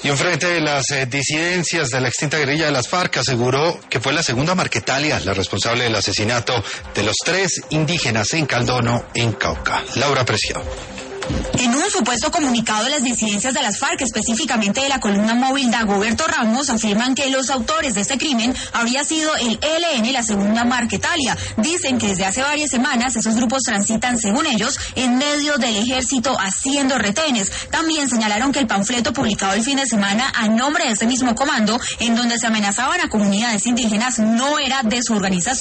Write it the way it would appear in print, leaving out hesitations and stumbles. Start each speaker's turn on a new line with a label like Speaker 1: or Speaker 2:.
Speaker 1: Y un frente de las disidencias de la extinta guerrilla de las FARC aseguró que fue la segunda Marquetalia la responsable del asesinato de los 3 indígenas en Caldono, en Cauca. Laura Preciado.
Speaker 2: En un supuesto comunicado, las disidencias de las FARC, específicamente de la columna móvil Dagoberto Ramos, afirman que los autores de este crimen habría sido el ELN, la segunda Marquetalia. Dicen que desde hace varias semanas esos grupos transitan, según ellos, en medio del ejército haciendo retenes. También señalaron que el panfleto publicado el fin de semana a nombre de ese mismo comando, en donde se amenazaban a comunidades indígenas, no era de su organización.